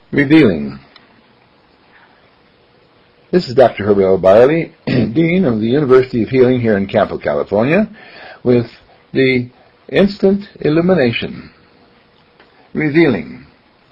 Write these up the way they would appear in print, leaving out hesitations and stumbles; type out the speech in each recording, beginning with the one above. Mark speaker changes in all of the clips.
Speaker 1: Revealing. This is Dr. Herbert L. Biley, Dean of the University of Healing here in Campo, California, with the instant illumination. Revealing.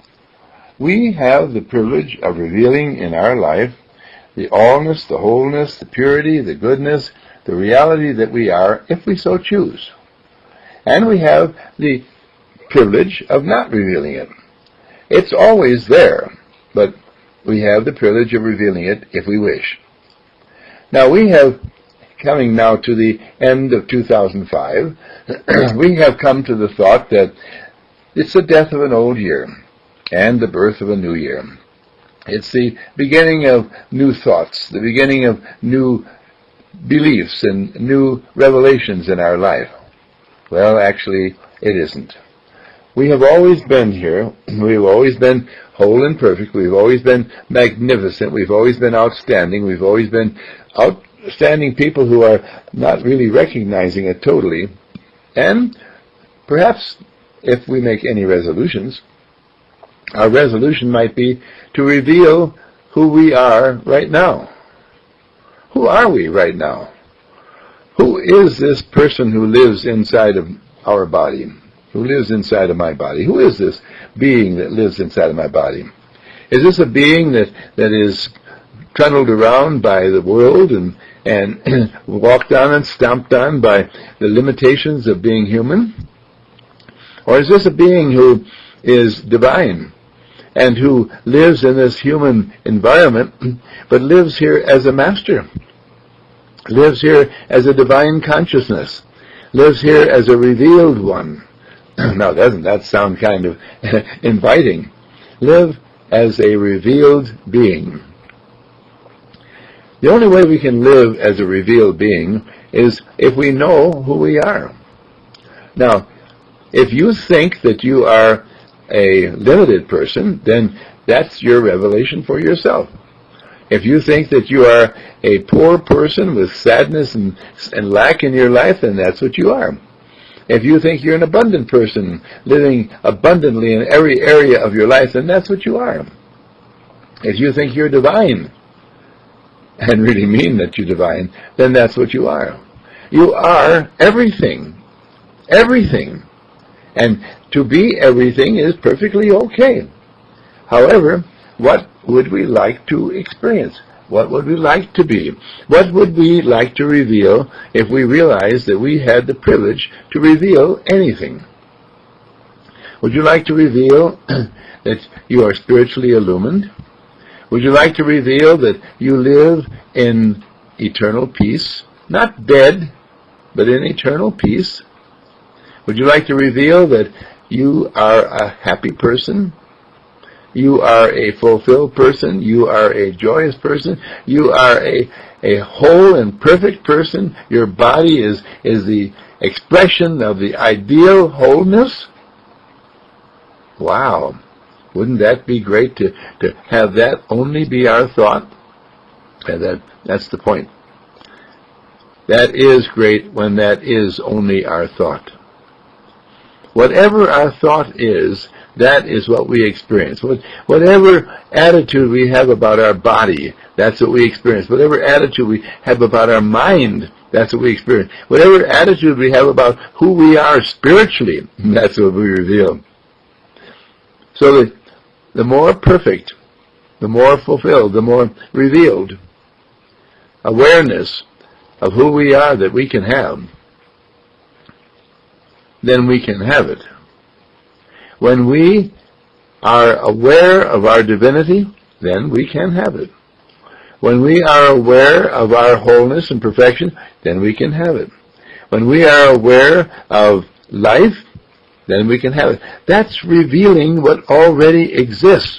Speaker 1: We have the privilege of revealing in our life the allness, the wholeness, the purity, the goodness, the reality that we are, if we so choose. And we have the privilege of not revealing it. It's always there, but we have the privilege of revealing it if we wish. Now we have, coming now to the end of 2005, we have come to the thought that it's the death of an old year and the birth of a new year. It's the beginning of new thoughts, the beginning of new beliefs and new revelations in our life. Well, actually, it isn't. We have always been here. We've always been whole and perfect. We've always been magnificent. We've always been outstanding. We've always been outstanding people who are not really recognizing it totally. And perhaps if we make any resolutions, our resolution might be to reveal who we are right now. Who are we right now? Who is this person who lives inside of our body? Who lives inside of my body? Who is this being that lives inside of my body? Is this a being that is trundled around by the world and walked on and stomped on by the limitations of being human? Or is this a being who is divine and who lives in this human environment, but lives here as a master, lives here as a divine consciousness, lives here as a revealed one? Now, doesn't that sound kind of inviting? Live as a revealed being. The only way we can live as a revealed being is if we know who we are. Now, if you think that you are a limited person, then that's your revelation for yourself. If you think that you are a poor person with sadness and lack in your life, then that's what you are. If you think you're an abundant person, living abundantly in every area of your life, then that's what you are. If you think you're divine, and really mean that you're divine, then that's what you are. You are everything. Everything. And to be everything is perfectly okay. However, what would we like to experience? What would we like to be? What would we like to reveal if we realized that we had the privilege to reveal anything? Would you like to reveal that you are spiritually illumined? Would you like to reveal that you live in eternal peace? Not dead, but in eternal peace. Would you like to reveal that you are a happy person? You are a fulfilled person. You are a joyous person. You are a whole and perfect person. Your body is the expression of the ideal wholeness. Wow. Wouldn't that be great to have that only be our thought? And that's the point. That is great when that is only our thought. Whatever our thought is, that is what we experience. Whatever attitude we have about our body, that's what we experience. Whatever attitude we have about our mind, that's what we experience. Whatever attitude we have about who we are spiritually, that's what we reveal. So the more perfect, the more fulfilled, the more revealed awareness of who we are that we can have, then we can have it. When we are aware of our divinity, then we can have it. When we are aware of our wholeness and perfection, then we can have it. When we are aware of life, then we can have it. That's revealing what already exists.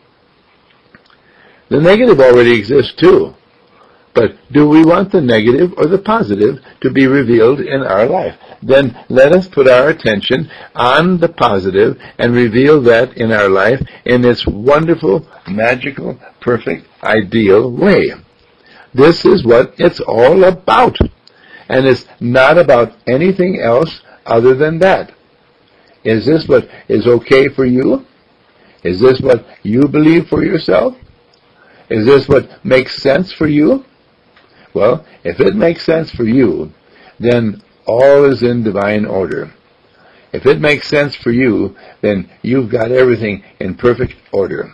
Speaker 1: The negative already exists too. But do we want the negative or the positive to be revealed in our life? Then let us put our attention on the positive and reveal that in our life in its wonderful, magical, perfect, ideal way. This is what it's all about. And it's not about anything else other than that. Is this what is okay for you? Is this what you believe for yourself? Is this what makes sense for you? Well, if it makes sense for you, then all is in divine order. If it makes sense for you, then you've got everything in perfect order.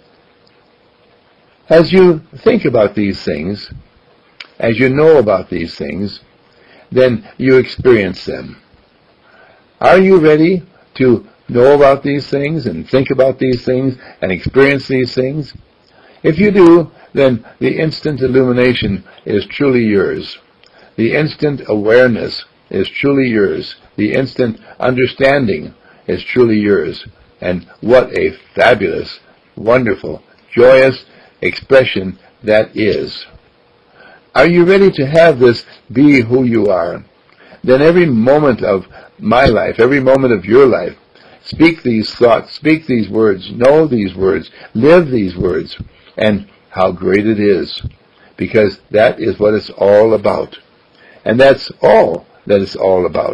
Speaker 1: As you think about these things, as you know about these things, then you experience them. Are you ready to know about these things and think about these things and experience these things? If you do, then the instant illumination is truly yours. The instant awareness is truly yours. The instant understanding is truly yours. And what a fabulous, wonderful, joyous expression that is. Are you ready to have this be who you are? Then every moment of my life, every moment of your life, speak these thoughts, speak these words, know these words, live these words, and how great it is. Because that is what it's all about. And that's all that it's all about.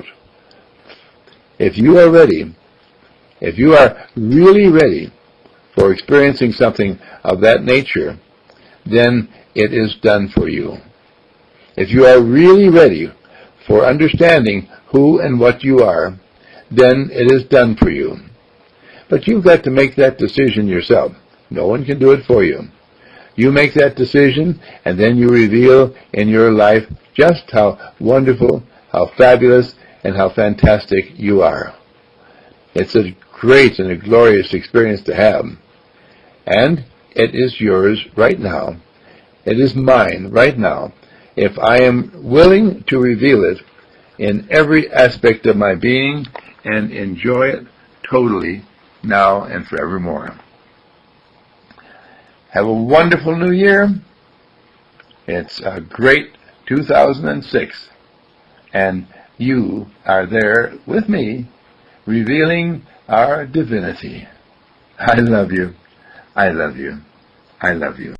Speaker 1: If you are ready, if you are really ready for experiencing something of that nature, then it is done for you. If you are really ready for understanding who and what you are, then it is done for you. But you've got to make that decision yourself. No one can do it for you. You make that decision, and then you reveal in your life just how wonderful, how fabulous, and how fantastic you are. It's a great and a glorious experience to have. And it is yours right now. It is mine right now, if I am willing to reveal it in every aspect of my being and enjoy it totally now and forevermore. Have a wonderful new year. It's a great 2006, and you are there with me, revealing our divinity. I love you. I love you. I love you.